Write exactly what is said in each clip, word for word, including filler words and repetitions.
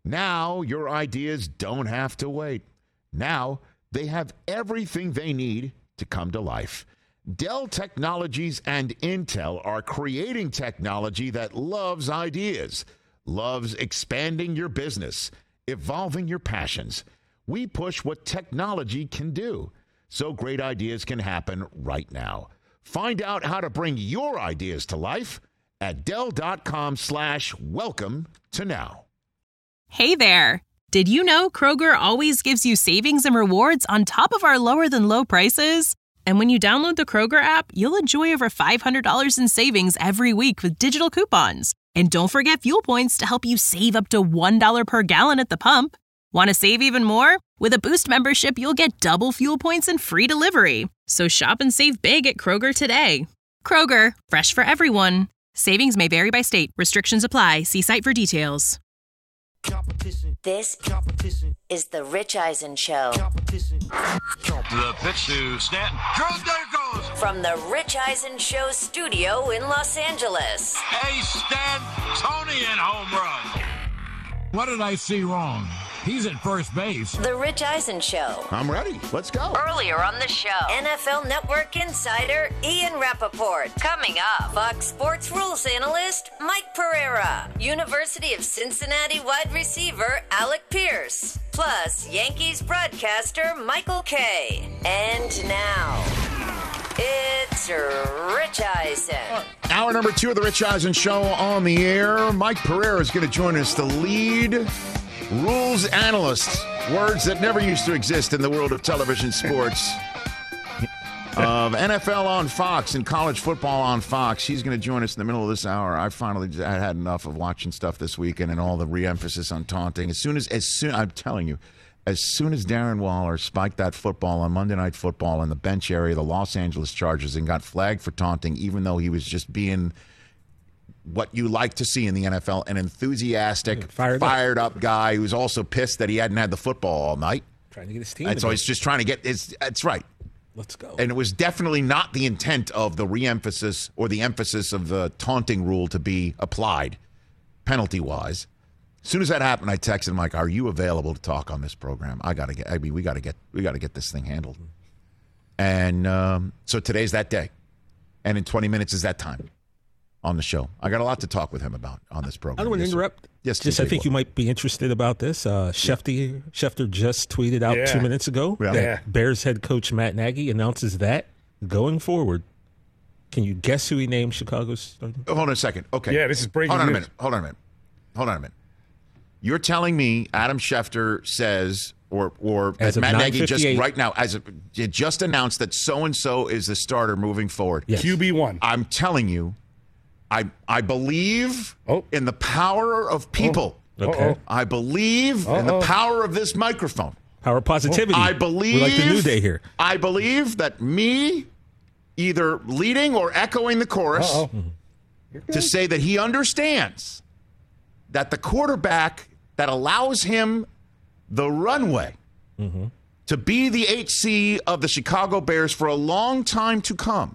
Now your ideas don't have to wait. Now they have everything they need to come to life. Dell Technologies and Intel are creating technology that loves ideas, loves expanding your business, evolving your passions. We push what technology can do, so great ideas can happen right now. Find out how to bring your ideas to life at Dell.com slash welcome to now. Hey there. Did you know Kroger always gives you savings and rewards on top of our lower than low prices? And when you download the Kroger app, you'll enjoy over five hundred dollars in savings every week with digital coupons. And don't forget fuel points to help you save up to one dollar per gallon at the pump. Want to save even more? With a Boost membership, you'll get double fuel points and free delivery. So shop and save big at Kroger today. Kroger, fresh for everyone. Savings may vary by state. Restrictions apply. See site for details. This is the Rich Eisen Show. The pitch to Stanton. Goes, there it goes. From the Rich Eisen Show studio in Los Angeles. A Stantonian home run. What did I see wrong? He's at first base. The Rich Eisen Show. I'm ready. Let's go. Earlier on the show, N F L Network insider Ian Rappaport. Coming up, Fox Sports rules analyst Mike Pereira. University of Cincinnati wide receiver Alec Pierce. Plus, Yankees broadcaster Michael Kay. And now, it's Rich Eisen. Hour number two of the Rich Eisen Show on the air. Mike Pereira is going to join us, the lead rules analyst. Words that never used to exist in the world of television sports. Of N F L on Fox and college football on Fox. He's going to join us in the middle of this hour. I finally I had enough of watching stuff this weekend and all the re-emphasis on taunting. As soon as, as soon, I'm telling you, as soon as Darren Waller spiked that football on Monday Night Football in the bench area of the Los Angeles Chargers and got flagged for taunting, even though he was just being what you like to see in the N F L, an enthusiastic, fired, fired up. up guy who's also pissed that he hadn't had the football all night. Trying to get his team. And so he's just trying to get his, that's right. Let's go. And it was definitely not the intent of the re-emphasis or the emphasis of the taunting rule to be applied penalty-wise. As soon as that happened, I texted Mike, "Are you available to talk on this program? I gotta get. I mean, we gotta get. We gotta get this thing handled." And um, so today's that day, and in twenty minutes is that time on the show. I got a lot to talk with him about on this program. I don't want to yes, interrupt. Yes, just I think you might be interested about this. Uh, Schefter, Schefter just tweeted out yeah. two minutes ago yeah. that Yeah. Bears head coach Matt Nagy announces that going forward. Can you guess who he named Chicago's starting? Hold on a second. Okay. Yeah, this is breaking Hold on a news. minute. Hold on a minute. Hold on a minute. You're telling me Adam Schefter says, or or As as of Matt Nagy just nine fifty-eight right now, as a, it just announced that so and so is the starter moving forward. Yes. Q B one. I'm telling you, I I believe Oh. in the power of people. Okay. Uh-oh. I believe in the Uh-oh. power of this microphone. Power positivity. I believe. We like the new day here. I believe that me either leading or echoing the chorus Uh-oh. to say that he understands that the quarterback that allows him the runway Mm-hmm. to be the H C of the Chicago Bears for a long time to come,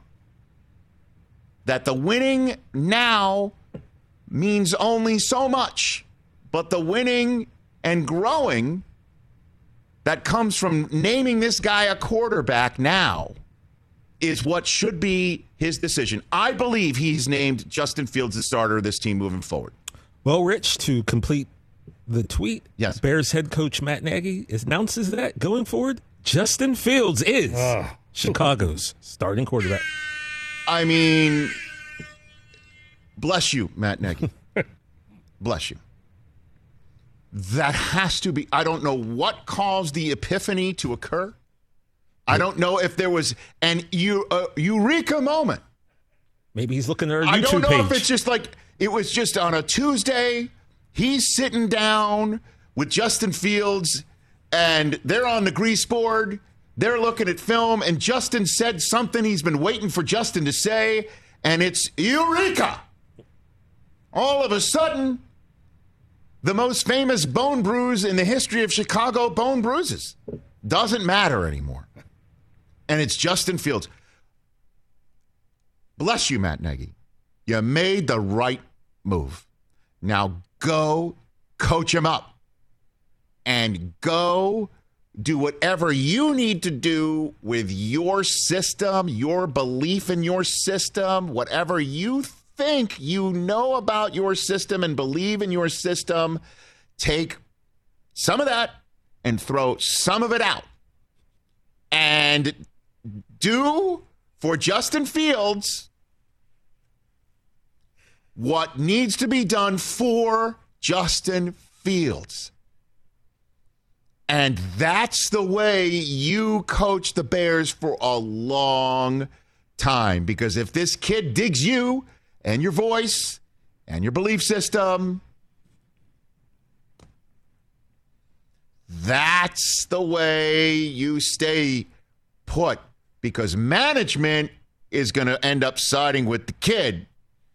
that the winning now means only so much, but the winning and growing that comes from naming this guy a quarterback now is what should be his decision. I believe he's named Justin Fields the starter of this team moving forward. Well, Rich, to complete the tweet, Yes. Bears head coach Matt Nagy announces that going forward, Justin Fields is Ugh. Chicago's starting quarterback. I mean, bless you, Matt Nagy. Bless you. That has to be, I don't know what caused the epiphany to occur. I don't know if there was an eu, uh, eureka moment. Maybe he's looking at our I YouTube don't know page. if it's just like, it was just on a Tuesday, he's sitting down with Justin Fields, and they're on the grease board, they're looking at film, and Justin said something he's been waiting for Justin to say, and it's eureka! All of a sudden, the most famous bone bruise in the history of Chicago bone bruises doesn't matter anymore. And it's Justin Fields. Bless you, Matt Nagy. You made the right move. Now go coach him up. and go do whatever you need to do with your system, your belief in your system, whatever you think you know about your system and believe in your system. Take some of that and throw some of it out. And do for Justin Fields what needs to be done for Justin Fields. And that's the way you coach the Bears for a long time. Because if this kid digs you and your voice and your belief system, that's the way you stay put. Because management is going to end up siding with the kid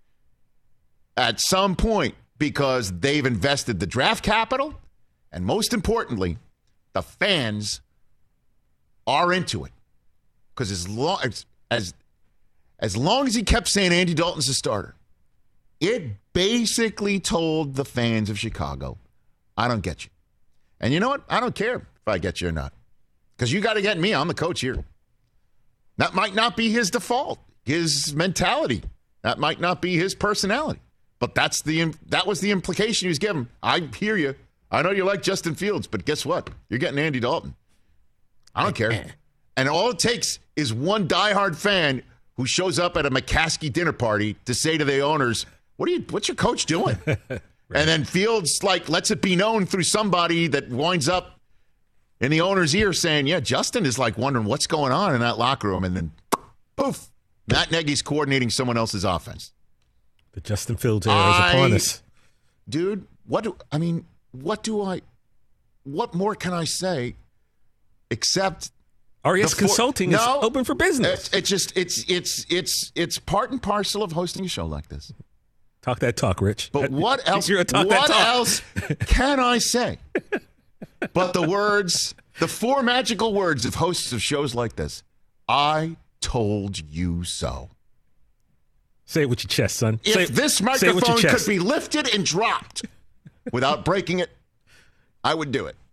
at some point because they've invested the draft capital. And most importantly, the fans are into it. Because as long as, as as long as he kept saying Andy Dalton's the starter, it basically told the fans of Chicago, I don't get you. And you know what? I don't care if I get you or not. Because you got to get me. I'm the coach here. That might not be his default, his mentality. That might not be his personality. But that's the that was the implication he was given. I hear you. I know you like Justin Fields, but guess what? You're getting Andy Dalton. I don't care. And all it takes is one diehard fan who shows up at a McCaskey dinner party to say to the owners, "What are you? What's your coach doing?" Right. And then Fields like lets it be known through somebody that winds up in the owner's ear saying, "Yeah, Justin is like wondering what's going on in that locker room," and then poof, Matt Nagy's coordinating someone else's offense. The Justin Fields era is upon us, dude. What do I mean? What do I, what more can I say except R E S for, Consulting no, is open for business. It's, it's just, it's, it's, it's, it's part and parcel of hosting a show like this. Talk that talk, Rich. But what else, You're a talk what that talk. else can I say but the words, the four magical words of hosts of shows like this? I told you so. Say it with your chest, son. If say, this microphone could be lifted and dropped without breaking it, I would do it.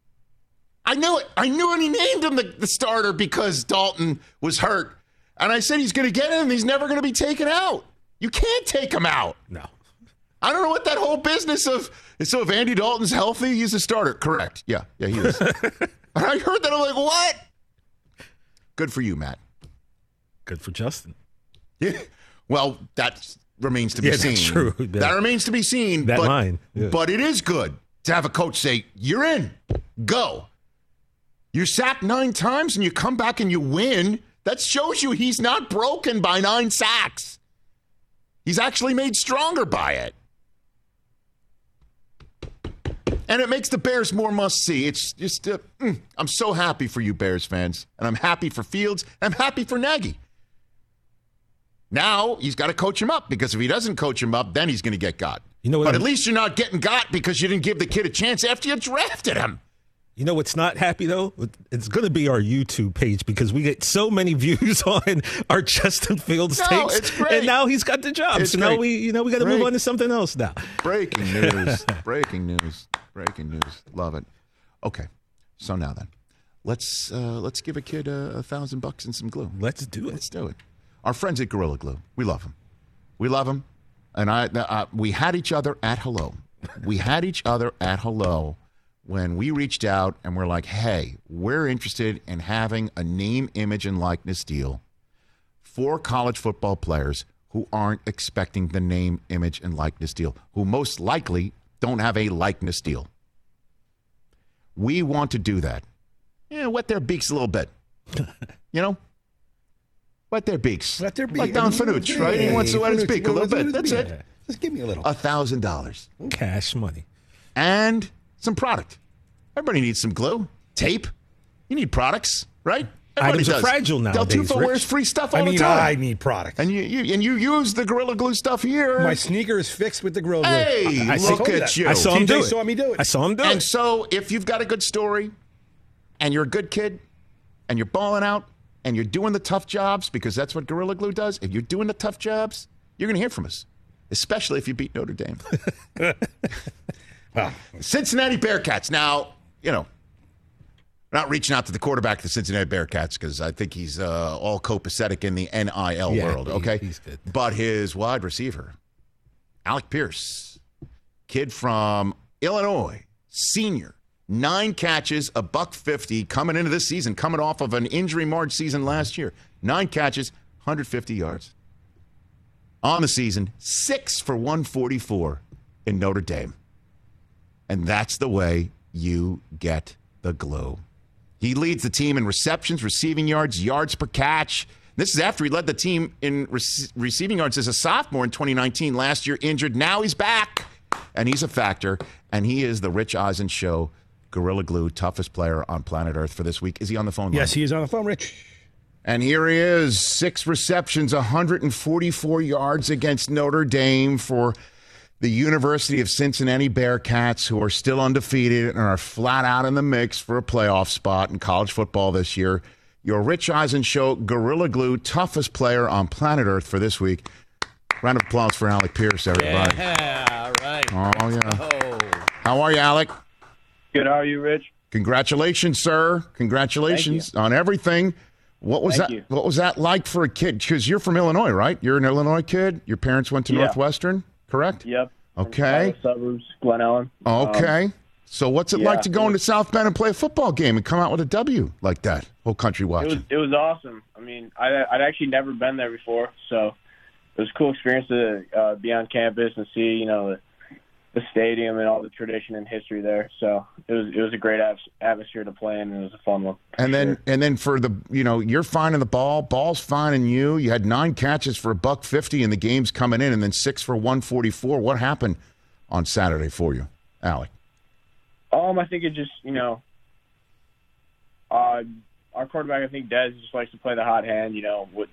I knew it. I knew it. He named him the, the starter because Dalton was hurt. And I said he's going to get in and he's never going to be taken out. You can't take him out. No. I don't know what that whole business of, so if Andy Dalton's healthy, he's a starter. Correct. Yeah. Yeah, he is. I heard that. I'm like, what? Good for you, Matt. Good for Justin. Yeah. Well, that remains to be yeah, seen. That's true. Yeah. That remains to be seen. That but, line. Yeah. But it is good to have a coach say, you're in. Go. You're sacked nine times and you come back and you win. That shows you he's not broken by nine sacks. He's actually made stronger by it. And it makes the Bears more must-see. It's just, uh, mm, I'm so happy for you Bears fans. And I'm happy for Fields. I'm happy for Nagy. Now he's got to coach him up, because if he doesn't coach him up, then he's going to get got. You know what? But I'm, at least you're not getting got because you didn't give the kid a chance after you drafted him. You know what's not happy, though? It's going to be our YouTube page, because we get so many views on our Justin Fields no, takes. It's great. And now he's got the job. It's so great. now we, you know, we got to move on to something else now. Breaking news. Breaking news. Breaking news. Love it. Okay. So now then, let's uh, let's give a kid a, a thousand bucks and some glue. Let's do it. Let's do it. Our friends at Gorilla Glue, we love them. We love them. And I, uh, we had each other at hello. We had each other at hello when we reached out and we're like, hey, we're interested in having a name, image, and likeness deal for college football players who aren't expecting the name, image, and likeness deal, who most likely don't have a likeness deal. We want to do that. Yeah, wet their beaks a little bit. You know? Wet their beaks. Wet their beaks. Like Don Fanucci, right? He wants to wet his beak a little bit. That's it. Just give me a little. A thousand dollars. Cash money. And some product. Everybody needs some glue. Tape. You need products, right? Everybody Items does. are fragile nowadays, Del Tufo Rich. wears free stuff all I mean, the time. I need product. And you, you and you use the Gorilla Glue stuff here. My sneaker is fixed with the Gorilla Glue. Hey, I, I look told at that. you. I saw him T J do it. saw me do it. I saw him do And it. so if you've got a good story and you're a good kid and you're balling out and you're doing the tough jobs, because that's what Gorilla Glue does, if you're doing the tough jobs, you're going to hear from us, especially if you beat Notre Dame. Well, Cincinnati Bearcats. Now, you know, not reaching out to the quarterback of the Cincinnati Bearcats because I think he's uh, all copacetic in the N I L Yeah, world, he- okay? he's good. But his wide receiver, Alec Pierce, kid from Illinois, senior, nine catches, a buck fifty, coming into this season, coming off of an injury-marred season last year. Nine catches, one hundred fifty yards. On the season, six for one forty-four in Notre Dame. And that's the way you get the glue. He leads the team in receptions, receiving yards, yards per catch. This is after he led the team in rec- receiving yards as a sophomore in twenty nineteen. Last year injured. Now he's back, and he's a factor. And he is the Rich Eisen Show Gorilla Glue toughest player on planet Earth for this week. Is he on the phone line? Yes, he is on the phone, Rich. And here he is, six receptions, one hundred forty-four yards against Notre Dame for the University of Cincinnati Bearcats, who are still undefeated and are flat out in the mix for a playoff spot in college football this year. Your Rich Eisen Show Gorilla Glue toughest player on planet Earth for this week. Round of applause for Alec Pierce, everybody. Yeah, all right. Oh, yeah. Oh. How are you, Alec? Good. How are you, Rich? Congratulations, sir. Congratulations on everything. What was Thank that? you. What was that like for a kid? Because you're from Illinois, right? You're an Illinois kid. Your parents went to Yeah. Northwestern, correct? Yep. Okay. From the suburbs, Glen Ellen. Okay. Um, so what's it yeah, like to go it into was- South Bend and play a football game and come out with a W like that? Whole country it was watching. it was awesome. I mean, I, I'd actually never been there before, so it was a cool experience to uh, be on campus and see, you know, the, the stadium and all the tradition and history there. So it was it was a great at- atmosphere to play in, and it was a fun one. for And then, sure. and then for the, you know, you're finding the ball, ball's finding you. You had nine catches for a buck fifty in the games coming in, and then six for one forty-four. What happened on Saturday for you, Alec? Um, I think it just, you know, uh, our quarterback, I think Dez just likes to play the hot hand. You know, with,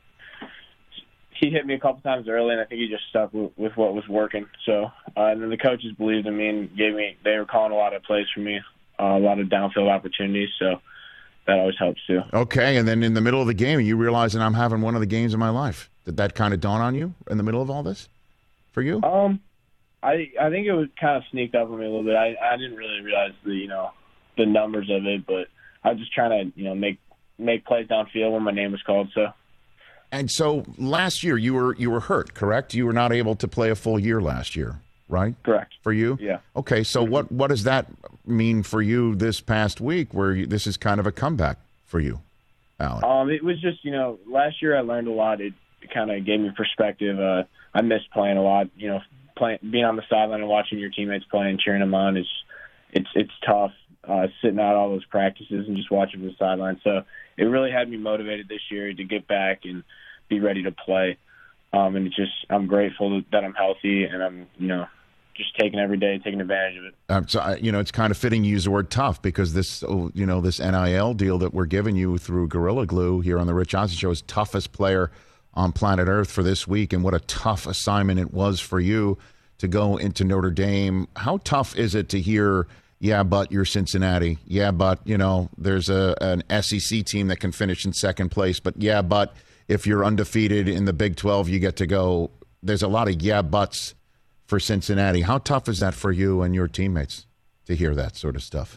he hit me a couple times early, and I think he just stuck with, with what was working. So, uh, and then the coaches believed in me and gave me. They were calling a lot of plays for me, uh, a lot of downfield opportunities. So that always helps too. Okay, and then in the middle of the game, you realizing I'm having one of the games of my life. Did that kind of dawn on you in the middle of all this for you? Um, I I think it was kind of sneaked up on me a little bit. I I didn't really realize the you know the numbers of it, but I was just trying to you know make make plays downfield when my name was called. So. And so last year you were you were hurt, correct? You were not able to play a full year last year, right? Correct. For you? Yeah. Okay, so what what does that mean for you this past week, where you, this is kind of a comeback for you, Alec? Um, it was just, you know, last year I learned a lot. It kind of gave me perspective. Uh, I missed playing a lot. You know, playing, being on the sideline and watching your teammates play and cheering them on is, it's it's tough. Uh, sitting out all those practices and just watching from the sideline. So it really had me motivated this year to get back and be ready to play. Um, and it just, I'm grateful that I'm healthy and I'm, you know, just taking every day, taking advantage of it. Um, so, I- you know, it's kind of fitting you use the word tough because this, oh, you know, this N I L deal that we're giving you through Gorilla Glue here on the Rich Eisen Show is toughest player on planet Earth for this week. And what a tough assignment it was for you to go into Notre Dame. How tough is it to hear, yeah, but you're Cincinnati. Yeah, but, you know, there's a an S E C team that can finish in second place. But, yeah, but if you're undefeated in the Big twelve, you get to go. There's a lot of yeah, buts for Cincinnati. How tough is that for you and your teammates to hear that sort of stuff?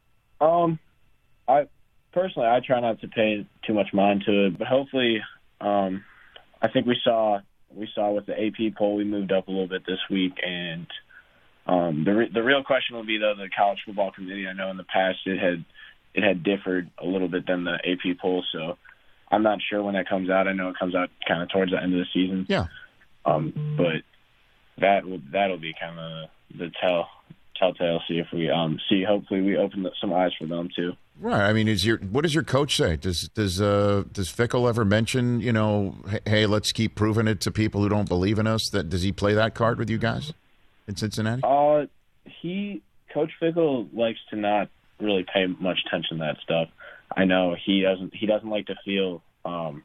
Um, I personally, I try not to pay too much mind to it, but hopefully, um, I think we saw we saw with the A P poll, we moved up a little bit this week, and um, the re- the real question will be though the college football committee. I know in the past it had it had differed a little bit than the A P poll, so I'm not sure when that comes out. I know it comes out kind of towards the end of the season. Yeah. Um, but that will that'll be kind of the tell telltale. See if we um see. Hopefully, we open up some eyes for them too. Right. I mean, is your what does your coach say? Does does uh does Fickle ever mention, you know, hey, hey, let's keep proving it to people who don't believe in us? That does he play that card with you guys in Cincinnati? Uh, he Coach Fickle likes to not really pay much attention to that stuff. I know he doesn't. He doesn't like to feel. Um,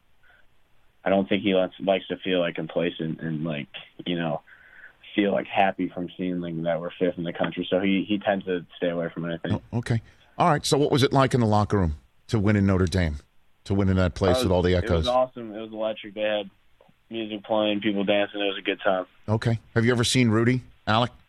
I don't think he likes likes to feel like complacent and like you know feel like happy from seeing like that we're fifth in the country. So he he tends to stay away from anything. Oh, okay. All right. So what was it like in the locker room to win in Notre Dame, to win in that place Uh, with all the It echoes? was awesome. It was electric. They had music playing, people dancing. It was a good time. Okay. Have you ever seen Rudy, Alec?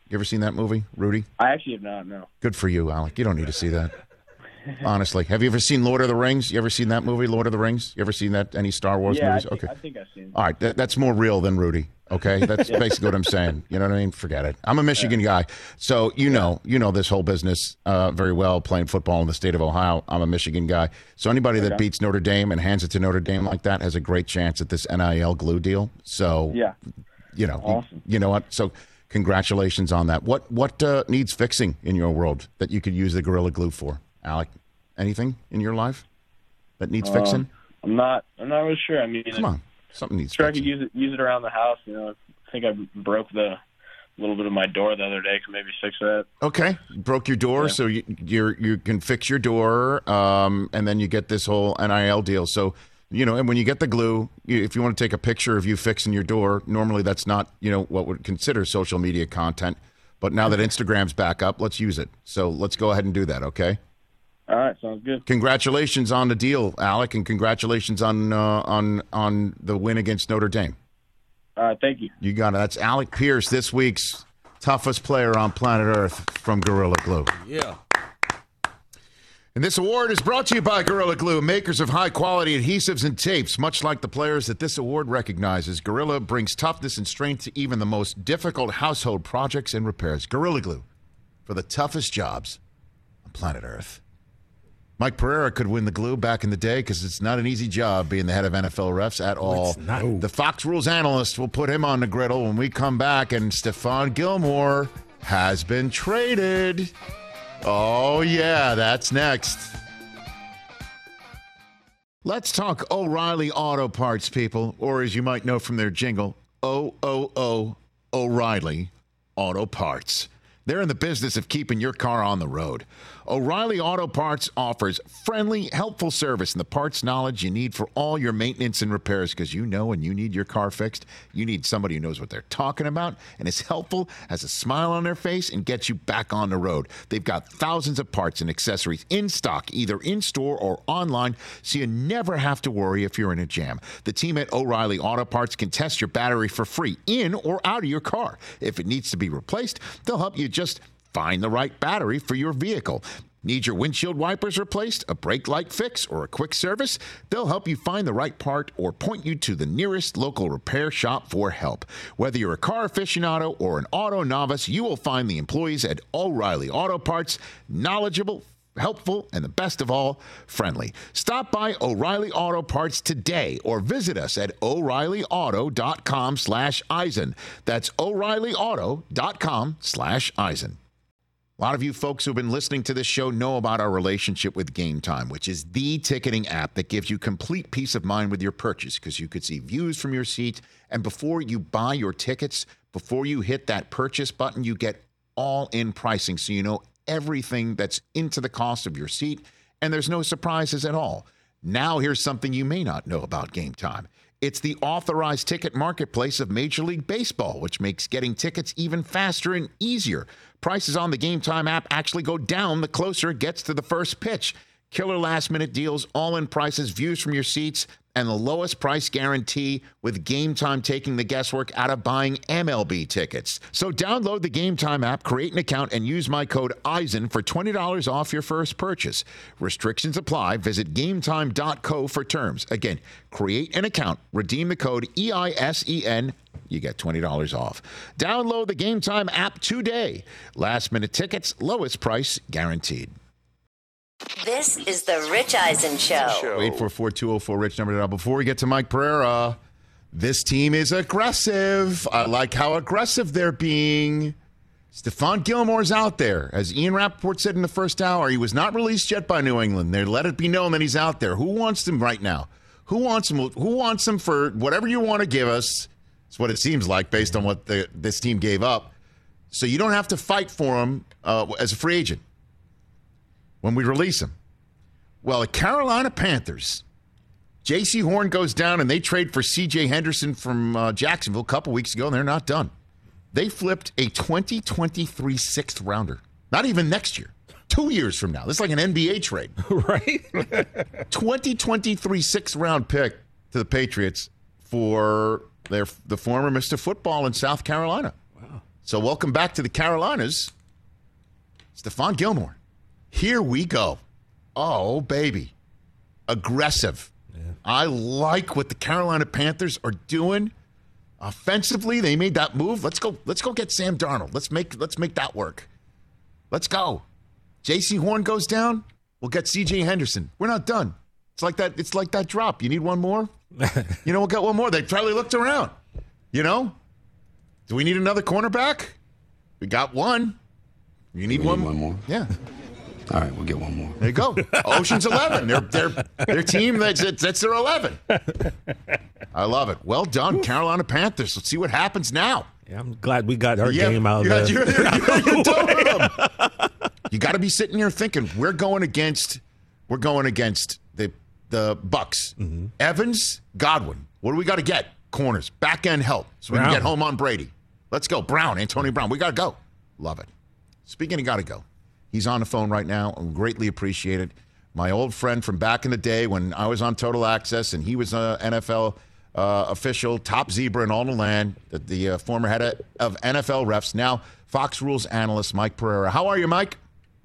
You ever seen that movie, Rudy? I actually have not, no. Good for you, Alec. You don't need to see that. Honestly. Have you ever seen Lord of the Rings? You ever seen that movie, Lord of the Rings? You ever seen that? Any Star Wars yeah, movies? I think, okay. I think I've seen it. All right. That, that's more real than Rudy. Okay. That's yeah. basically what I'm saying. You know what I mean? Forget it. I'm a Michigan yeah. guy. So, you know, you know this whole business uh, very well, playing football in the state of Ohio. I'm a Michigan guy. So anybody that okay. beats Notre Dame and hands it to Notre Dame like that has a great chance at this N I L glue deal. So, yeah. you know, awesome. you, you know what? So congratulations on that. What, what uh, needs fixing in your world that you could use the Gorilla Glue for, Alec? Anything in your life that needs uh, fixing? I'm not. I'm not really sure. I mean, come on, something needs. Sure, fixing. I could use it. Use it around the house. You know, I think I broke the little bit of my door the other day. Could maybe fix that. Okay, broke your door, yeah. so you you're, you can fix your door, um, and then you get this whole N I L deal. So you know, and when you get the glue, you, if you want to take a picture of you fixing your door, normally that's not you know what would consider social media content. But now that Instagram's back up, let's use it. So let's go ahead and do that. Okay. All right, sounds good. Congratulations on the deal, Alec, and congratulations on uh, on on the win against Notre Dame. All right, thank you. You got it. That's Alec Pierce, this week's toughest player on planet Earth from Gorilla Glue. Yeah. And this award is brought to you by Gorilla Glue, makers of high-quality adhesives and tapes. Much like the players that this award recognizes, Gorilla brings toughness and strength to even the most difficult household projects and repairs. Gorilla Glue, for the toughest jobs on planet Earth. Mike Pereira could win the glue back in the day because it's not an easy job being the head of N F L refs at all. It's not. The Fox Rules analyst will put him on the griddle when we come back, and Stephon Gilmore has been traded. Oh, yeah, that's next. Let's talk O'Reilly Auto Parts, people, or as you might know from their jingle, O O O O'Reilly Auto Parts. They're in the business of keeping your car on the road. O'Reilly Auto Parts offers friendly, helpful service and the parts knowledge you need for all your maintenance and repairs, because you know when you need your car fixed, you need somebody who knows what they're talking about and is helpful, has a smile on their face, and gets you back on the road. They've got thousands of parts and accessories in stock, either in-store or online, so you never have to worry if you're in a jam. The team at O'Reilly Auto Parts can test your battery for free in or out of your car. If it needs to be replaced, they'll help you just find the right battery for your vehicle. Need your windshield wipers replaced, a brake light fix, or a quick service? They'll help you find the right part or point you to the nearest local repair shop for help. Whether you're a car aficionado or an auto novice, you will find the employees at O'Reilly Auto Parts knowledgeable, helpful, and the best of all, friendly. Stop by O'Reilly Auto Parts today or visit us at O'Reilly Auto dot com slash Eisen. That's O'Reilly Auto dot com slash Eisen. A lot of you folks who've been listening to this show know about our relationship with Game Time, which is the ticketing app that gives you complete peace of mind with your purchase, because you could see views from your seat. And before you buy your tickets, before you hit that purchase button, you get all-in pricing, so you know everything that's into the cost of your seat, and there's no surprises at all. Now here's something you may not know about Game Time. It's the authorized ticket marketplace of Major League Baseball, which makes getting tickets even faster and easier. Prices on the Game Time app actually go down the closer it gets to the first pitch. Killer last-minute deals, all-in prices, views from your seats, and the lowest price guarantee, with Game Time taking the guesswork out of buying M L B tickets. So download the Game Time app, create an account, and use my code Eisen for twenty dollars off your first purchase. Restrictions apply. Visit game time dot co for terms. Again, create an account, redeem the code E I S E N. You get twenty dollars off. Download the Game Time app today. Last-minute tickets, lowest price guaranteed. This is the Rich Eisen Show. eight four four, two oh four, Rich, number to dial. Before we get to Mike Pereira, this team is aggressive. I like how aggressive they're being. Stephon Gilmore's out there. As Ian Rappaport said in the first hour, he was not released yet by New England. They let it be known that he's out there. Who wants him right now? Who wants him? Who wants him for whatever you want to give us? It's what it seems like based on what the, this team gave up. So you don't have to fight for him uh, as a free agent when we release him. Well, the Carolina Panthers, J C Horn goes down and they trade for C J Henderson from uh, Jacksonville a couple weeks ago, and they're not done. They flipped a twenty twenty-three sixth rounder. Not even next year. Two years from now. This is like an N B A trade. Right? twenty twenty-three sixth round pick to the Patriots for their the former Mister Football in South Carolina. Wow. So welcome back to the Carolinas, Stephon Gilmore. Here we go. Oh, baby. Aggressive. Yeah. I like what the Carolina Panthers are doing. Offensively, they made that move. Let's go. Let's go get Sam Darnold. Let's make let's make that work. Let's go. J C Horn goes down. We'll get C J Henderson. We're not done. It's like that. It's like that drop. You need one more. You know, we'll get one more. They probably looked around. You know, do we need another cornerback? We got one. You need, we one, need one more. Yeah. All right, we'll get one more. There you go. Ocean's eleven. Their their their team. That's that's their eleven. I love it. Well done, Carolina Panthers. Let's see what happens now. Yeah, I'm glad we got our yeah, game out. You, of you're, you're, you're, you're done with them. You got to be sitting here thinking we're going against we're going against the the Bucks. Mm-hmm. Evans, Godwin. What do we got to get? Corners, back end help, so we Brown. can get home on Brady. Let's go, Brown, Antonio Brown. We got to go. Love it. Speaking of got to go. He's on the phone right now. I greatly appreciate it. My old friend from back in the day when I was on Total Access and he was an N F L uh, official, top zebra in all the land, the, the uh, former head of, of N F L refs, now Fox Rules analyst, Mike Pereira. How are you, Mike?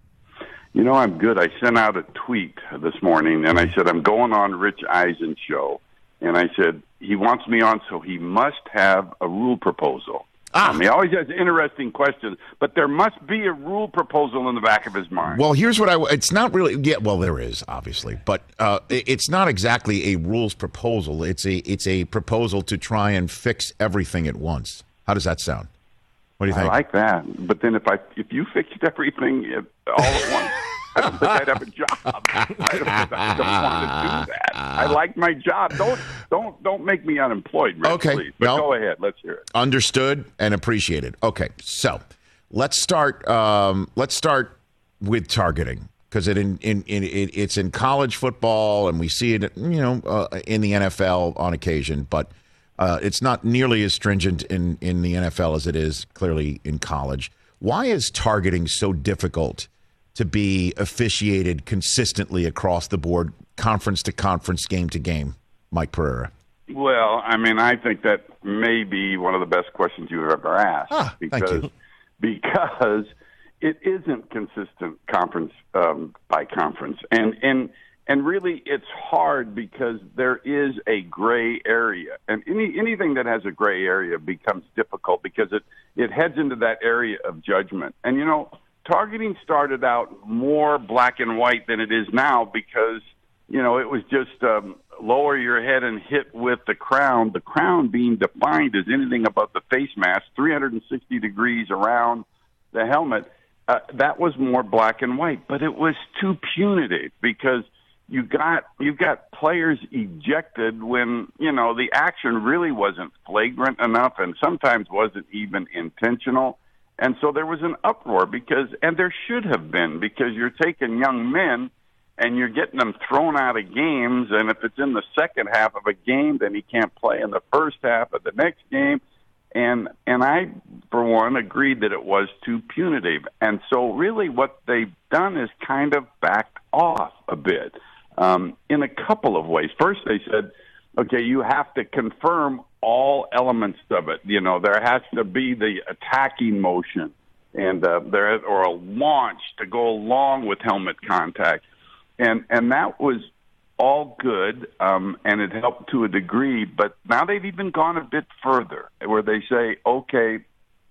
You know, I'm good. I sent out a tweet this morning, and I said, I'm going on Rich Eisen's show. And I said, he wants me on, so he must have a rule proposal. Ah. Um, he always has interesting questions, but there must be a rule proposal in the back of his mind. Well, here's what I. It's not really. Yeah, well, there is obviously, but uh, it's not exactly a rules proposal. It's a it's a proposal to try and fix everything at once. How does that sound? What do you think? I like that. But then if I if you fixed everything all at once, I don't think I'd have a job. I don't, I don't want to do that. I like my job. Don't don't don't make me unemployed, Rich, okay. please. But no. Go ahead. Let's hear it. Understood and appreciated. Okay, so let's start. Um, let's start with targeting because it in, in, in it, it's in college football and we see it, you know, uh, in the N F L on occasion, but uh, it's not nearly as stringent in in the N F L as it is clearly in college. Why is targeting so difficult to be officiated consistently across the board, conference to conference, game to game, Mike Pereira? Well, I mean, I think that may be one of the best questions you've ever asked. Ah, because, thank you. Because it isn't consistent conference um, by conference. And, and, and really, it's hard because there is a gray area. And any anything that has a gray area becomes difficult because it, it heads into that area of judgment. And, you know, targeting started out more black and white than it is now because, you know, it was just um, lower your head and hit with the crown, the crown being defined as anything above the face mask, three hundred sixty degrees around the helmet. Uh, that was more black and white, but it was too punitive because you got you got players ejected when, you know, the action really wasn't flagrant enough and sometimes wasn't even intentional. And so there was an uproar because, and there should have been, because you're taking young men and you're getting them thrown out of games. And if it's in the second half of a game, then he can't play in the first half of the next game. And, and I, for one, agreed that it was too punitive. And so really what they've done is kind of backed off a bit um, in a couple of ways. First, they said, okay, you have to confirm all elements of it. You know, there has to be the attacking motion and uh, there or a launch to go along with helmet contact. And and that was all good, um, and it helped to a degree. But now they've even gone a bit further where they say, okay,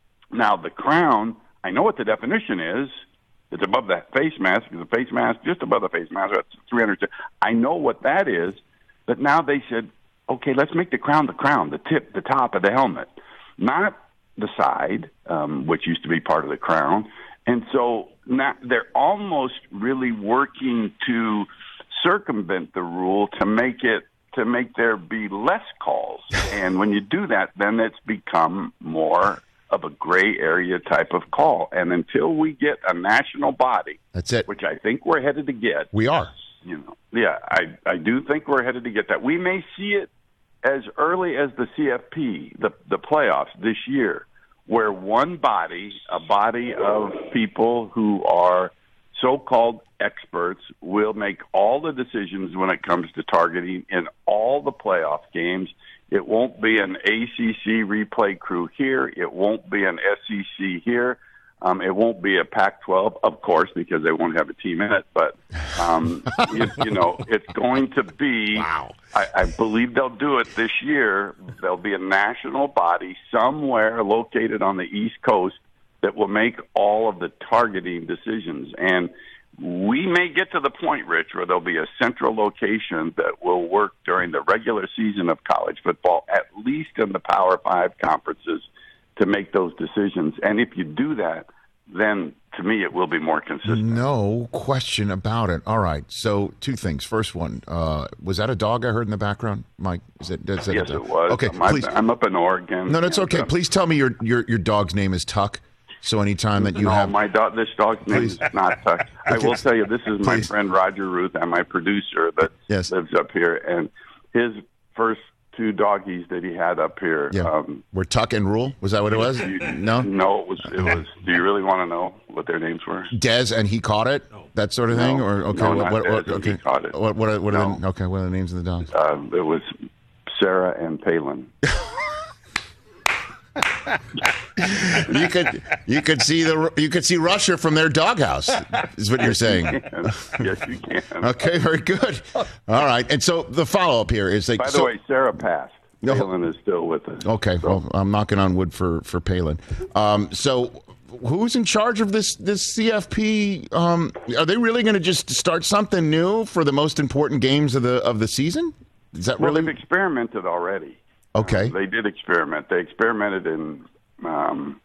now the crown, I know what the definition is. It's above that face mask. The face mask, just above the face mask, that's three hundred. I know what that is. But now they said, okay, let's make the crown the crown, the tip, the top of the helmet, not the side, um, which used to be part of the crown. And so now they're almost really working to circumvent the rule to make it, to make there be less calls. And when you do that, then it's become more of a gray area type of call. And until we get a national body, that's it, which I think we're headed to get. We are. You know, yeah, I, I do think we're headed to get that. We may see it as early as the C F P, the the playoffs this year, where one body, a body of people who are so-called experts will make all the decisions when it comes to targeting in all the playoff games. It won't be an A C C replay crew here. It won't be an S E C here. Um, it won't be a Pac twelve, of course, because they won't have a team in it. But, um, you, you know, it's going to be, wow. I, I believe they'll do it this year. There'll be a national body somewhere located on the East Coast that will make all of the targeting decisions. And we may get to the point, Rich, where there'll be a central location that will work during the regular season of college football, at least in the Power Five conferences, to make those decisions. And if you do that, then to me it will be more consistent. No question about it. All right. So two things. First one, uh, was that a dog I heard in the background, Mike? Is it? Is that yes, a dog? It was. Okay, I'm, please. I'm up in Oregon. No, that's and, okay. uh, Please tell me your, your, your dog's name is Tuck. So anytime that you no, have... my dog, this dog's name Please. is not Tuck. I will tell you, this is my Please. friend Roger Ruth and my producer that Yes. lives up here. And his first two doggies that he had up here. Yeah. Um, Were Tuck and Rule? Was that what it was? you- No? No, it was. It was. Do you really want to know what their names were? Dez and he caught it? That sort of No. thing? Or okay, No, what, not what, what, Dez and he okay. caught it. What, what, are, what are No. the, okay, what are the names of the dogs? Uh, it was Sarah and Palin. You could you could see the you could see Russia from their doghouse, is what you're saying. Yes, you can. Okay, very good. All right, and so the follow up here is like. By the so, way, Sarah passed. No. Palin is still with us. Okay, So- well, I'm knocking on wood for for Palin. Um, so, who's in charge of this this C F P? Um, are they really going to just start something new for the most important games of the of the season? Is that Well, really they've experimented already. okay? Uh, they did experiment. They experimented in um,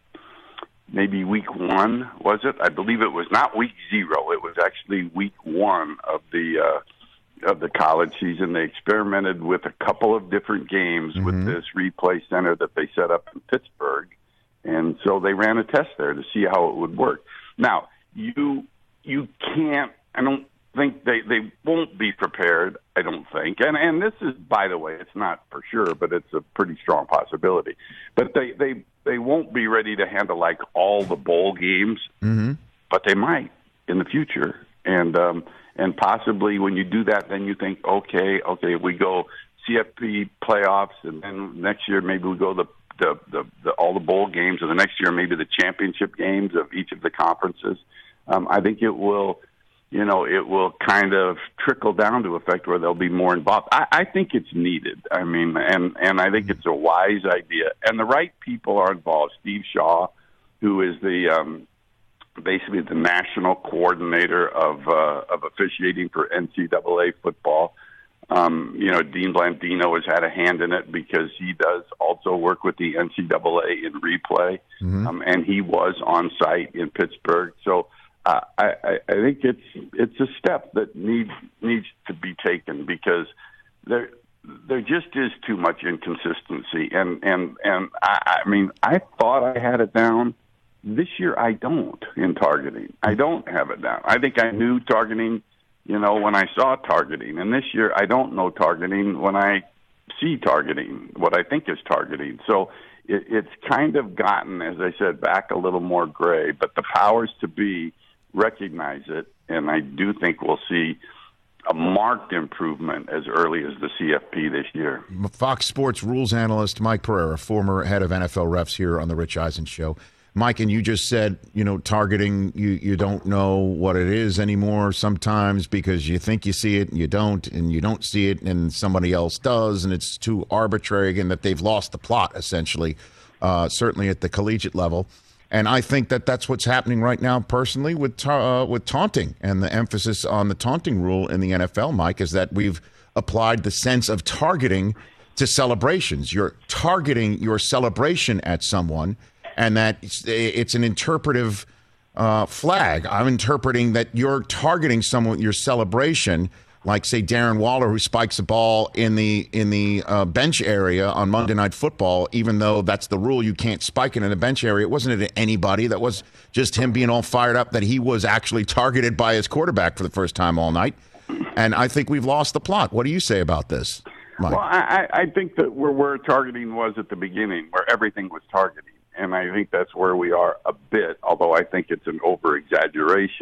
maybe week one, was it? I believe it was not week zero. It was actually week one of the uh, of the college season. They experimented with a couple of different games Mm-hmm. with this replay center that they set up in Pittsburgh, and so they ran a test there to see how it would work. Now, you you can't. I don't think they they won't be prepared. I don't think, and and this is, by the way, it's not for sure, but it's a pretty strong possibility. But they they they won't be ready to handle like all the bowl games, Mm-hmm. but they might in the future, and um, and possibly when you do that, then you think, okay, okay, we go C F P playoffs, and then next year maybe we go the the, the, the all the bowl games, or the next year maybe the championship games of each of the conferences. Um, I think it will. You know, it will kind of trickle down to effect where they'll be more involved. I, I think it's needed. I mean, and, and I think it's a wise idea. And the right people are involved. Steve Shaw, who is the um, basically the national coordinator of uh, of officiating for N C double A football. Um, you know, Dean Blandino has had a hand in it because he does also work with the N C double A in replay, Mm-hmm. um, and he was on site in Pittsburgh. So. Uh, I, I, I think it's it's a step that needs needs to be taken because there there just is too much inconsistency, and and and I, I mean I thought I had it down. This year I don't in targeting. I don't have it down. I think I knew targeting, you know, when I saw targeting, and this year I don't know targeting when I see targeting, what I think is targeting. So it, it's kind of gotten, as I said, back a little more gray. But the powers to be recognize it, and I do think we'll see a marked improvement as early as the C F P this year. Fox Sports rules analyst Mike Pereira, former head of N F L refs here on the Rich Eisen Show. Mike, and you just said, you know, targeting, you, you don't know what it is anymore sometimes because you think you see it and you don't, and you don't see it and somebody else does, and it's too arbitrary, again, that they've lost the plot, essentially, uh, certainly at the collegiate level. And I think that that's what's happening right now, personally, with ta- uh, with taunting, and the emphasis on the taunting rule in the N F L, Mike, is that we've applied the sense of targeting to celebrations. You're targeting your celebration at someone, and that it's, it's an interpretive uh, flag. I'm interpreting that you're targeting someone, your celebration, like, say, Darren Waller, who spikes a ball in the in the uh, bench area on Monday Night Football, even though that's the rule, you can't spike it in the bench area. It wasn't at anybody. That was just him being all fired up that he was actually targeted by his quarterback for the first time all night. And I think we've lost the plot. What do you say about this, Mike? Well, I, I think that where, where targeting was at the beginning, where everything was targeting. And I think that's where we are a bit, although I think it's an over-exaggeration.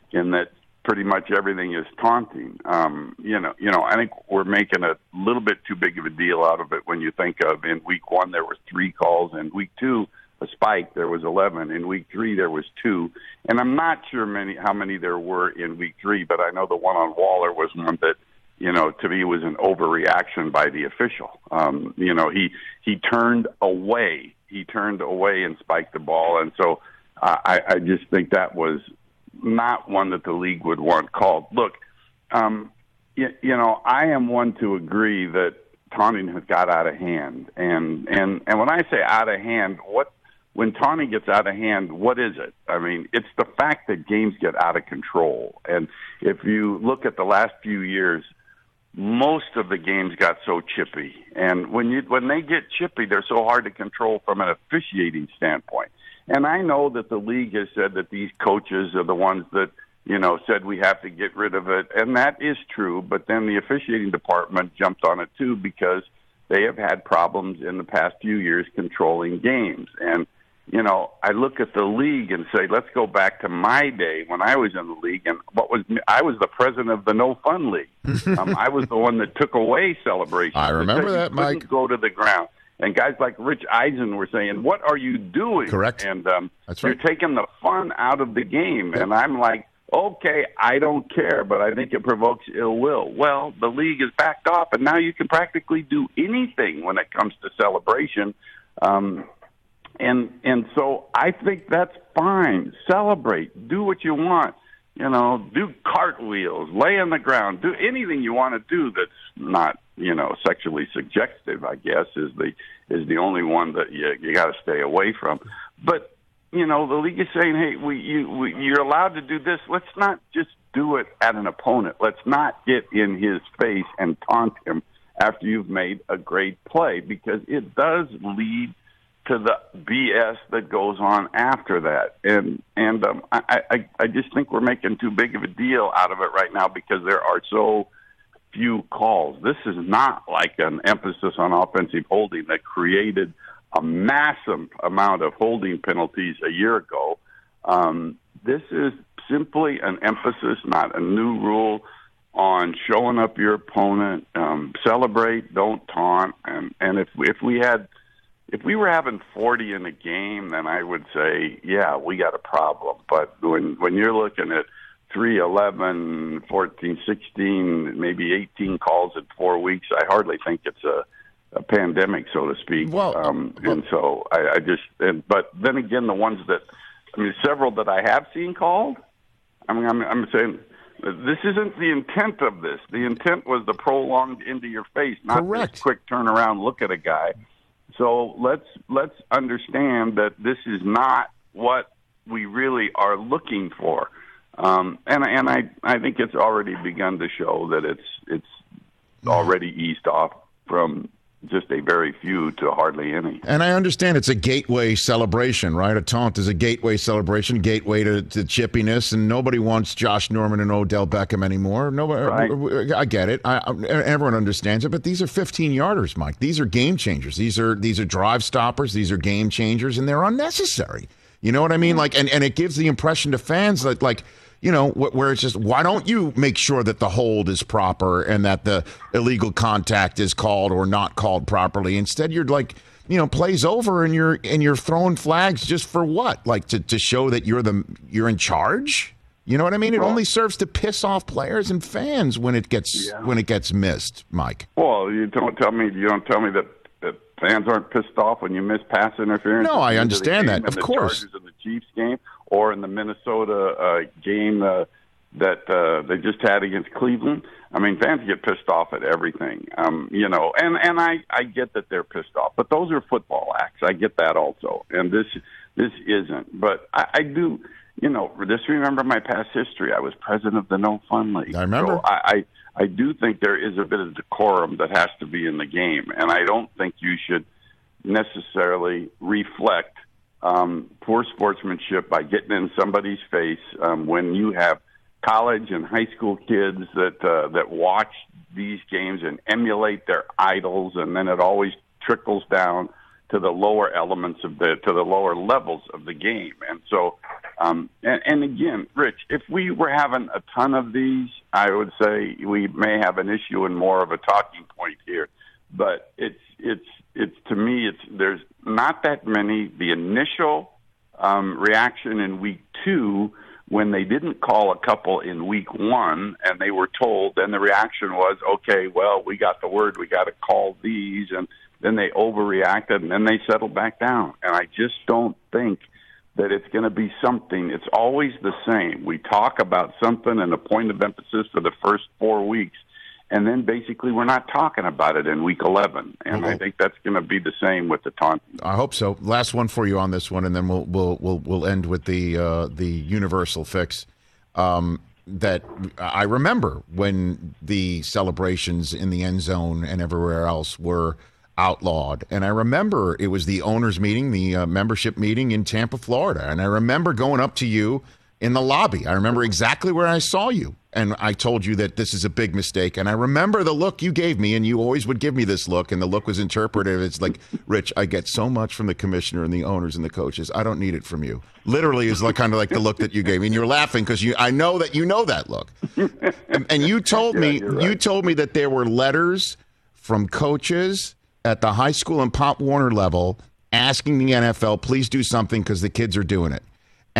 in that pretty much everything is taunting. Um, you know, you know, I think we're making a little bit too big of a deal out of it when you think of in week one there was three calls, in week two a spike there was eleven, in week three there was two, and I'm not sure many how many there were in week three, but I know the one on Waller was one that, you know, to me was an overreaction by the official. Um, you know, he he turned away, he turned away and spiked the ball, and so I, I just think that was not one that the league would want called. Look, um, you, you know, I am one to agree that taunting has got out of hand. And, and, and when I say out of hand, what when taunting gets out of hand, what is it? I mean, it's the fact that games get out of control. And if you look at the last few years, most of the games got so chippy. And when you when they get chippy, they're so hard to control from an officiating standpoint. And I know that the league has said that these coaches are the ones that, you know, said we have to get rid of it. And that is true. But then the officiating department jumped on it, too, because they have had problems in the past few years controlling games. And, you know, I look at the league and say, let's go back to my day when I was in the league. And what was I was the president of the No Fun League. um, I was the one that took away celebrations. I remember that, Mike. Go to the ground. And guys like Rich Eisen were saying, what are you doing? Correct. And um, That's right. You're taking the fun out of the game. Yep. And I'm like, okay, I don't care, but I think it provokes ill will. Well, the league is backed off, and now you can practically do anything when it comes to celebration. Um, and and so I think that's fine. Celebrate. Do what you want. You know, do cartwheels, lay on the ground, do anything you want to do that's not, you know, sexually suggestive, I guess, is the is the only one that you you got to stay away from. But, you know, the league is saying, hey, we you we, you're allowed to do this. Let's not just do it at an opponent. Let's not get in his face and taunt him after you've made a great play, because it does lead to the B S that goes on after that. And and um, I, I, I just think we're making too big of a deal out of it right now because there are so few calls. This is not like an emphasis on offensive holding that created a massive amount of holding penalties a year ago. Um, this is simply an emphasis, not a new rule, on showing up your opponent, um, celebrate, don't taunt. And, and if if we had If we were having forty in a game, then I would say, yeah, we got a problem. But when when you're looking at three, eleven, fourteen, sixteen, maybe eighteen calls in four weeks, I hardly think it's a, a pandemic, so to speak. Well, um, well, and so I, I just, and, but then again, the ones that, I mean, several that I have seen called, I mean, I'm, I'm saying, this isn't the intent of this. The intent was the prolonged into your face, not Correct. this quick turnaround look at a guy. So let's let's understand that this is not what we really are looking for, um, and and I, I think it's already begun to show that it's it's already eased off from just a very few to hardly any. And I understand it's a gateway celebration, right? A taunt is a gateway celebration, gateway to, to chippiness, and nobody wants Josh Norman and Odell Beckham anymore. Nobody, Right. I get it. I, everyone understands it, but these are fifteen-yarders, Mike. These are game changers. These are these are drive stoppers. These are game changers, and they're unnecessary. You know what I mean? Like, and, and it gives the impression to fans that, like, you know, where it's just, why don't you make sure that the hold is proper and that the illegal contact is called or not called properly? Instead, you're like, you know, plays over and you're and you're throwing flags just for what? Like to, to show that you're the you're in charge? You know what I mean? It only serves to piss off players and fans when it gets Yeah. when it gets missed, Mike. Well, you don't tell me you don't tell me that, that fans aren't pissed off when you miss pass interference. No, I into the understand game that, of in the course. Chargers in the Chiefs game, or in the Minnesota uh, game uh, that uh, they just had against Cleveland. I mean, fans get pissed off at everything, um, you know, and, and I, I get that they're pissed off, but those are football acts. I get that also, and this this isn't. But I, I do, you know, just remember my past history. I was president of the No Fun League. I remember. So I, I, I do think there is a bit of decorum that has to be in the game, and I don't think you should necessarily reflect um, poor sportsmanship by getting in somebody's face um, when you have college and high school kids that uh, that watch these games and emulate their idols, and then it always trickles down to the lower elements of the to the lower levels of the game. And so Um, and, and again, Rich, if we were having a ton of these, I would say we may have an issue and more of a talking point here. But it's it's it's to me, it's there's not that many. The initial um, reaction in week two, when they didn't call a couple in week one, and they were told, then the reaction was, okay, well, we got the word, we got to call these, and then they overreacted, and then they settled back down. And I just don't think that it's going to be something. It's always the same. We talk about something and a point of emphasis for the first four weeks, and then basically we're not talking about it in week eleven. And okay. I think that's going to be the same with the taunting. I hope so. Last one for you on this one, and then we'll we'll we'll, we'll end with the uh, the universal fix. Um, that I remember when the celebrations in the end zone and everywhere else were outlawed. And I remember it was the owners meeting, the uh, membership meeting in Tampa, Florida. And I remember going up to you in the lobby. I remember exactly where I saw you. And I told you that this is a big mistake. And I remember the look you gave me, and you always would give me this look, and the look was interpretive. It's like, Rich, I get so much from the commissioner and the owners and the coaches. I don't need it from you. Literally is like kind of like the look that you gave me. And you're laughing because you I know that you know that look. And, and you told yeah, me right. you told me that there were letters from coaches at the high school and Pop Warner level asking the N F L, please do something because the kids are doing it.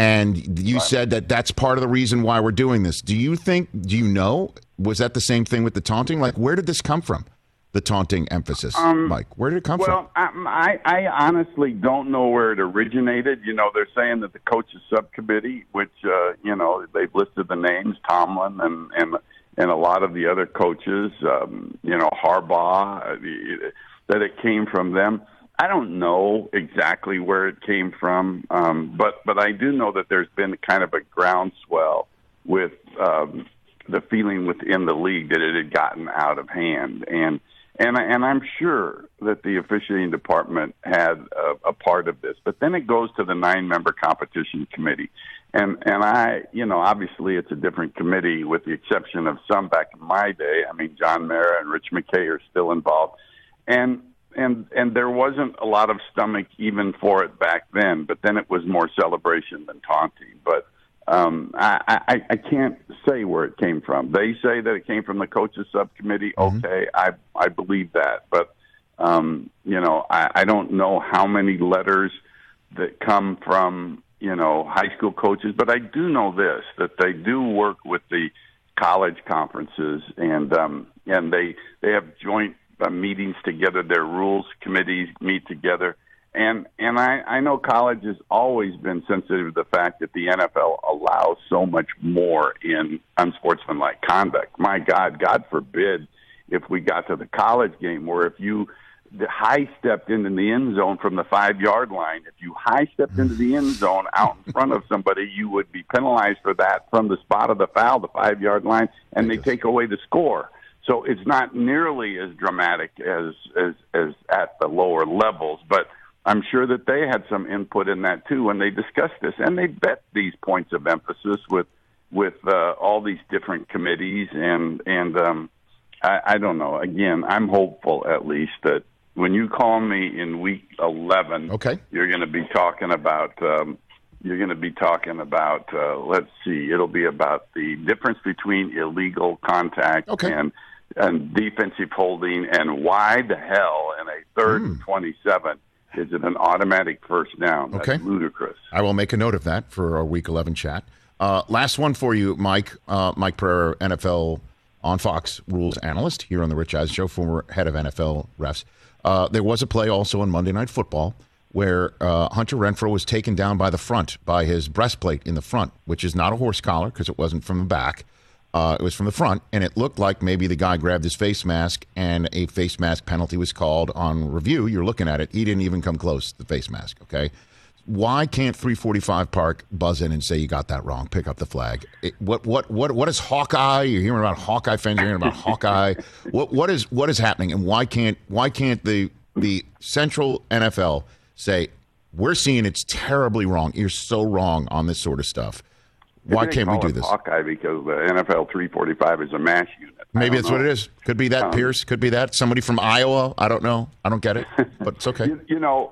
And you said that that's part of the reason why we're doing this. Do you think, do you know, was that the same thing with the taunting? Like, where did this come from, the taunting emphasis, um, Mike? Where did it come well, from? Well, I, I honestly don't know where it originated. You know, they're saying that the coaches subcommittee, which, uh, you know, they've listed the names, Tomlin and, and, and a lot of the other coaches, um, you know, Harbaugh, uh, that it came from them. I don't know exactly where it came from, um, but but I do know that there's been kind of a groundswell with um, the feeling within the league that it had gotten out of hand, and and and I'm sure that the officiating department had a, a part of this. But then it goes to the nine-member competition committee, and and I, you know, obviously it's a different committee with the exception of some back in my day. I mean, John Mara and Rich McKay are still involved, and. And and there wasn't a lot of stomach even for it back then, but then it was more celebration than taunting. But um, I, I, I can't say where it came from. They say that it came from the coaches subcommittee. Mm-hmm. Okay, I I believe that, but um, you know I, I don't know how many letters that come from you know high school coaches, but I do know this, that they do work with the college conferences, and um, and they they have joint Uh, meetings together. Their rules committees meet together, and and I, I know college has always been sensitive to the fact that the N F L allows so much more in unsportsmanlike conduct. My God, God forbid if we got to the college game where if you high stepped into the end zone from the five yard line, if you high stepped into the end zone out in front of somebody, you would be penalized for that from the spot of the foul, the five yard line, and they take away the score. So it's not nearly as dramatic as, as as at the lower levels, but I'm sure that they had some input in that too when they discussed this, and they bet these points of emphasis with with uh, all these different committees, and and um, I, I don't know. Again, I'm hopeful at least that when you call me in week eleven, okay, you're going to be talking about. Um, You're going to be talking about. Uh, let's see. It'll be about the difference between illegal contact okay. and. and defensive holding, and why the hell in a third and mm. twenty-seven is it an automatic first down? That's okay. ludicrous. I will make a note of that for our Week eleven chat. Uh, last one for you, Mike. Uh, Mike Pereira, N F L on Fox rules analyst here on the Rich Eisen Show, former head of N F L refs. Uh, there was a play also on Monday Night Football where uh, Hunter Renfrow was taken down by the front, by his breastplate in the front, which is not a horse collar because it wasn't from the back. Uh, it was from the front, and it looked like maybe the guy grabbed his face mask, and a face mask penalty was called on review. You're looking at it. He didn't even come close to the face mask, okay? Why can't three forty-five Park buzz in and say you got that wrong, pick up the flag? It, what what what what is Hawkeye? You're hearing about Hawkeye fans. You're hearing about Hawkeye. What what is what is happening, and why can't why can't the the Central N F L say we're seeing it's terribly wrong? You're so wrong on this sort of stuff. Why can't we do this? Hawkeye because the N F L three forty-five is a mash unit. Maybe that's know. what it is. Could be that, um, Pierce. Could be that. Somebody from Iowa. I don't know. I don't get it, but it's okay. You, you know,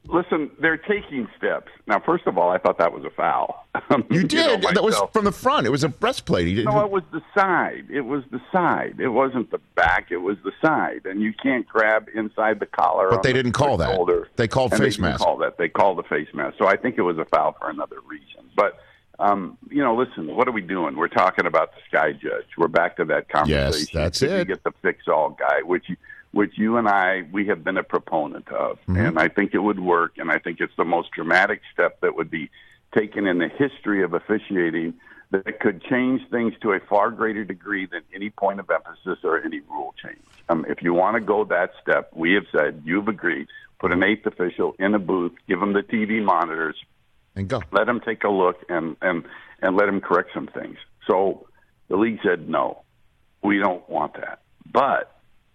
Listen, they're taking steps. Now, first of all, I thought that was a foul. You did. know, that was from the front. It was a breastplate. He didn't. No, it was the side. It was the side. It wasn't the back. It was the side. And you can't grab inside the collar. But they the didn't call that. Shoulder. They called and face they didn't mask. Call that. They called the face mask. So I think it was a foul for another reason. But, um, you know, listen, what are we doing? We're talking about the Sky Judge. We're back to that conversation. Yes, that's Did it. You get the fix-all guy, which you, which you and I, we have been a proponent of. Mm-hmm. And I think it would work, and I think it's the most dramatic step that would be taken in the history of officiating that could change things to a far greater degree than any point of emphasis or any rule change. Um, if you want to go that step, we have said, you've agreed, put an eighth official in a booth, give them the T V monitors, and go. Let them take a look and, and, and let them correct some things. So the league said, no, we don't want that. But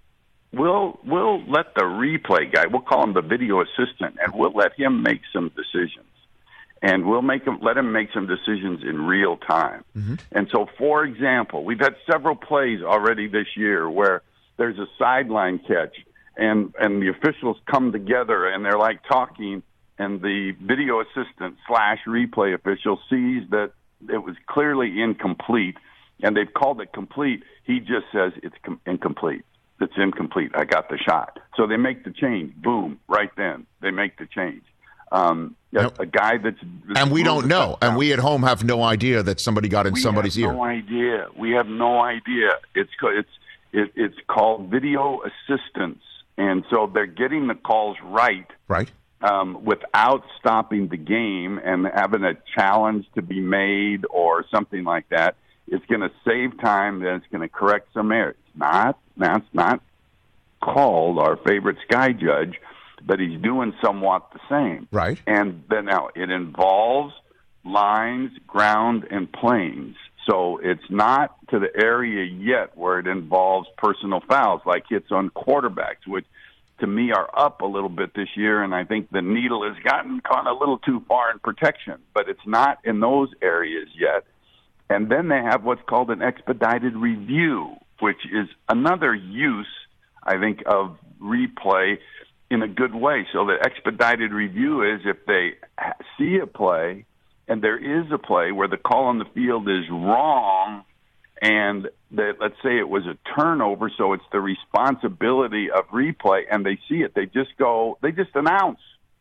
We'll we'll let the replay guy, we'll call him the video assistant, and we'll let him make some decisions. And we'll make him let him make some decisions in real time. Mm-hmm. And so, for example, we've had several plays already this year where there's a sideline catch, and, and the officials come together, and they're like talking, and the video assistant slash replay official sees that it was clearly incomplete, and they've called it complete. He just says it's com- incomplete. It's incomplete. I got the shot. So they make the change. Boom. Right then. They make the change. Um, nope. A guy that's... that's and we don't know. And we at home have no idea that somebody got in we somebody's have ear. no idea. We have no idea. It's, it's, it, it's called video assistance. And so they're getting the calls right. Right. Um, without stopping the game and having a challenge to be made or something like that. It's going to save time, and it's going to correct some errors. Not, that's not called our favorite Sky Judge, but he's doing somewhat the same. Right. And then now it involves lines, ground, and planes. So it's not to the area yet where it involves personal fouls, like hits on quarterbacks, which to me are up a little bit this year, and I think the needle has gotten kind of a little too far in protection. But it's not in those areas yet. And then they have what's called an expedited review, which is another use, I think, of replay in a good way. So the expedited review is if they see a play and there is a play where the call on the field is wrong and that, let's say it was a turnover, so it's the responsibility of replay, and they see it, they just go, they just announce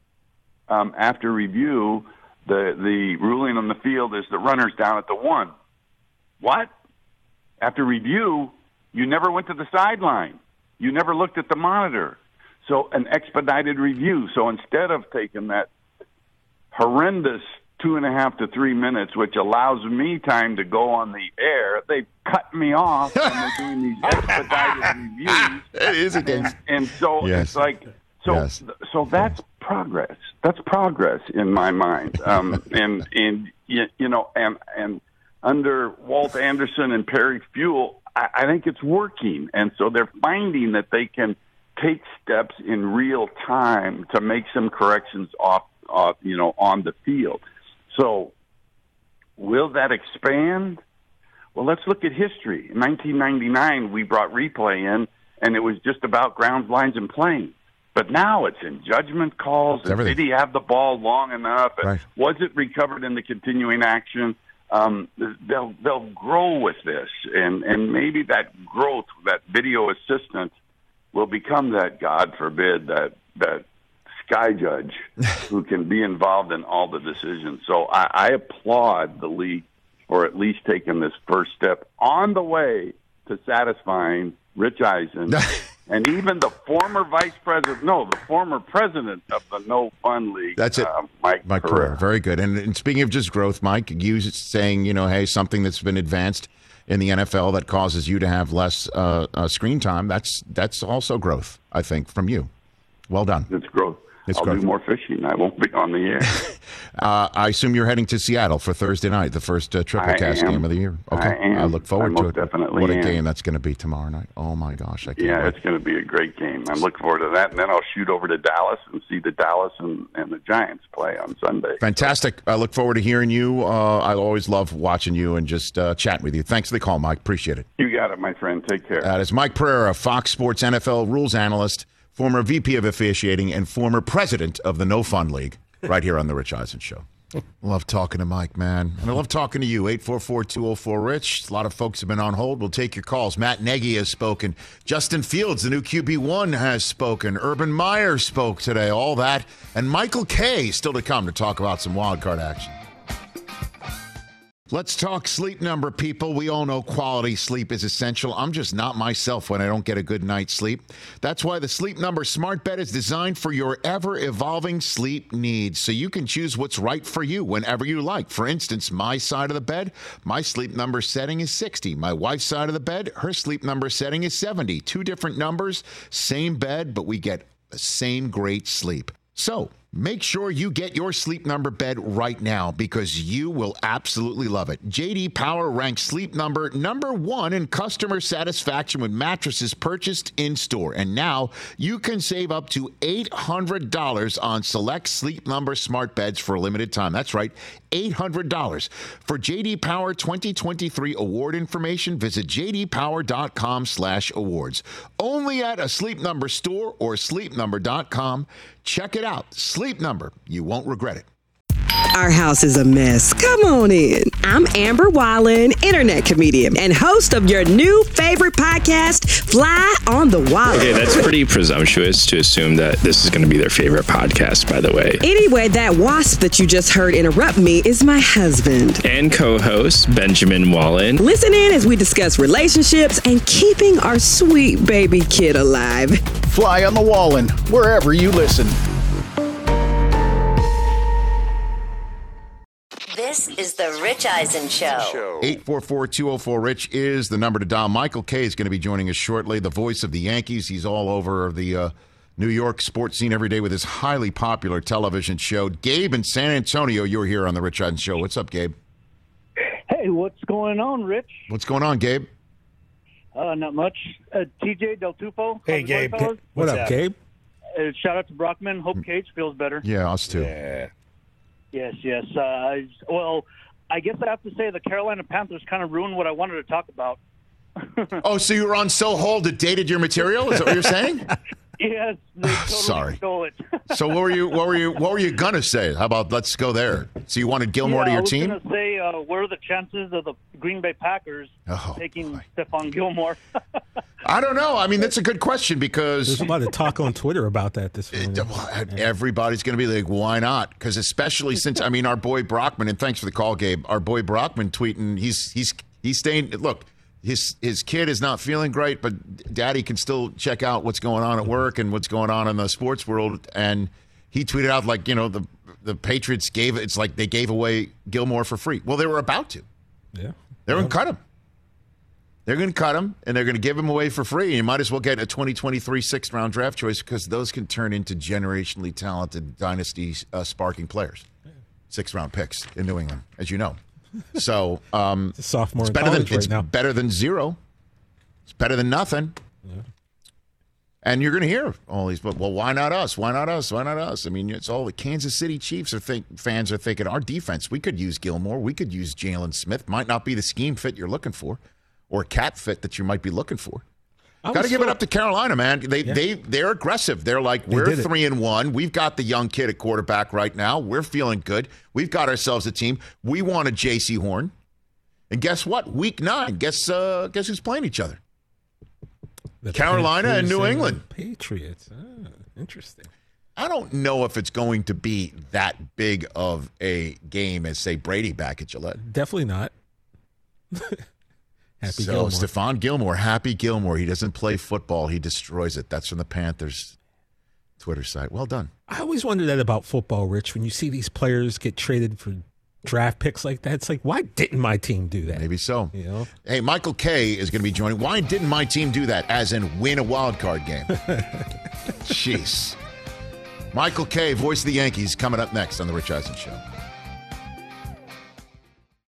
um, after review, the the ruling on the field is the runner's down at the one. What? After review, you never went to the sideline. You never looked at the monitor. So an expedited review. So instead of taking that horrendous two and a half to three minutes, which allows me time to go on the air, they cut me off and they're doing these expedited reviews. It is against. And, and so yes. it's like, so yes. so that's progress. That's progress in my mind. Um, and and you, you know, and and under Walt Anderson and Perry Fuel, I, I think it's working. And so they're finding that they can take steps in real time to make some corrections off, off you know, on the field. So will that expand? Well, let's look at history. In nineteen ninety-nine, we brought replay in, and it was just about grounds, lines, and planes. But now it's in judgment calls. And did he have the ball long enough? Right. Was it recovered in the continuing action? Um, they'll they'll grow with this, and, and maybe that growth, that video assistant, will become that, God forbid, that that Sky Judge who can be involved in all the decisions. So I, I applaud the league for at least taking this first step on the way to satisfying Rich Eisen and even the former vice president, no, the former president of the No Fun League. That's it, uh, Mike, Mike Pereira. Pereira. Very good. And, and speaking of just growth, Mike, you saying, you know, hey, something that's been advanced in the N F L that causes you to have less uh, uh, screen time, that's that's also growth, I think, from you. Well done. It's growth. It's I'll growth. do more fishing. I won't be on the air. uh, I assume you're heading to Seattle for Thursday night, the first uh, triple I cast am. game of the year. Okay, I am. I look forward I to most it. definitely What a am. game that's going to be tomorrow night. Oh my gosh, I can't Yeah, wait. it's going to be a great game. I'm looking forward to that. And then I'll shoot over to Dallas and see the Dallas and, and the Giants play on Sunday. Fantastic. I look forward to hearing you. Uh, I always love watching you and just uh, chatting with you. Thanks for the call, Mike. Appreciate it. You got it, my friend. Take care. That is Mike Pereira, Fox Sports N F L rules analyst former V P of officiating, and former president of the No Fun League, right here on The Rich Eisen Show. Love talking to Mike, man. And I love talking to you. eight four four, two oh four, RICH. A lot of folks have been on hold. We'll take your calls. Matt Nagy has spoken. Justin Fields, the new Q B one, has spoken. Urban Meyer spoke today. All that. And Michael Kay still to come to talk about some wild card action. Let's talk Sleep Number, people. We all know quality sleep is essential. I'm just not myself when I don't get a good night's sleep. That's why the Sleep Number smart bed is designed for your ever-evolving sleep needs, so you can choose what's right for you whenever you like. For instance, my side of the bed, my Sleep Number setting is sixty. My wife's side of the bed, her Sleep Number setting is seventy. Two different numbers, same bed, but we get the same great sleep. So, make sure you get your Sleep Number bed right now because you will absolutely love it. J D Power ranks Sleep Number number one in customer satisfaction with mattresses purchased in-store. And now you can save up to eight hundred dollars on select Sleep Number smart beds for a limited time. That's right, eight hundred dollars. For J D Power twenty twenty-three award information, visit jdpower.com slash awards. Only at a Sleep Number store or sleep number dot com. Check it out. Sleep Number. You won't regret it. Our house is a mess. Come on in. I'm Amber Wallen, internet comedian and host of your new favorite podcast, Fly on the Wall. Okay, that's pretty presumptuous to assume that this is going to be their favorite podcast, by the way. Anyway, that wasp that you just heard interrupt me is my husband. And co-host, Benjamin Wallen. Listen in as we discuss relationships and keeping our sweet baby kid alive. Fly on the Wallen, wherever you listen. This is the Rich Eisen Show. eight four four, two oh four, RICH is the number to dial. Michael Kay is going to be joining us shortly, the voice of the Yankees. He's all over the uh, New York sports scene every day with his highly popular television show. Gabe in San Antonio, you're here on the Rich Eisen Show. What's up, Gabe? Hey, what's going on, Rich? What's going on, Gabe? Uh, not much. Uh, T J Del Tufo. Hey, Gabe. What What's up, Gabe? Uh, shout out to Brockman. Hope Cage feels better. Yeah, us too. Yeah. Yes, yes. Uh, I- well, I guess I have to say the Carolina Panthers kind of ruined what I wanted to talk about. Oh, so you were on So Hold it dated your material? Is that what you're saying? Yes, they totally Sorry. stole it. So what were you what were you what were you gonna say? How about let's go there? So you wanted Gilmore yeah, to your I was team? going to say, uh, what are the chances of the Green Bay Packers Oh, taking Stephon Gilmore? I don't know. I mean, that's a good question because There's a lot of talk on Twitter about that this morning. everybody's going to be like, why not? Because especially since, I mean, our boy Brockman, and thanks for the call, Gabe, our boy Brockman tweeting, he's he's he's staying, look, his his kid is not feeling great, but daddy can still check out what's going on at work and what's going on in the sports world. And he tweeted out like, you know, the the Patriots gave, it's like they gave away Gilmore for free. Well, they were about to. Yeah. They were going to cut him. They're going to cut him, and they're going to give him away for free. And you might as well get a twenty twenty-three sixth-round draft choice because those can turn into generationally talented dynasty uh, sparking players. Sixth-round picks in New England, as you know. So um, It's a sophomore it's in better than college right it's now. better than zero. It's better than nothing. Yeah. And you're going to hear all these, but well, why not us? Why not us? Why not us? I mean, it's all the Kansas City Chiefs are think fans are thinking our defense. We could use Gilmore. We could use Jalen Smith. Might not be the scheme fit you're looking for, or cat fit that you might be looking for. I Got to was give it so- up to Carolina, man. They Yeah. they they're aggressive. They're like They we're did it. three and one. We've got the young kid at quarterback right now. We're feeling good. We've got ourselves a team. We want a J C Horn, and guess what? Week nine. Guess uh, guess who's playing each other? The Carolina and Panthers New England. the Patriots. Ah, interesting. I don't know if it's going to be that big of a game as say Brady back at Gillette. Definitely not. Happy so Gilmore. Stephon Gilmore, Happy Gilmore. He doesn't play football. He destroys it. That's from the Panthers Twitter site. Well done. I always wonder that about football, Rich. When you see these players get traded for draft picks like that, it's like, why didn't my team do that? Maybe so. You know? Hey, Michael Kay is going to be joining. Why didn't my team do that? As in win a wild card game. Jeez. Michael Kay, voice of the Yankees, coming up next on The Rich Eisen Show.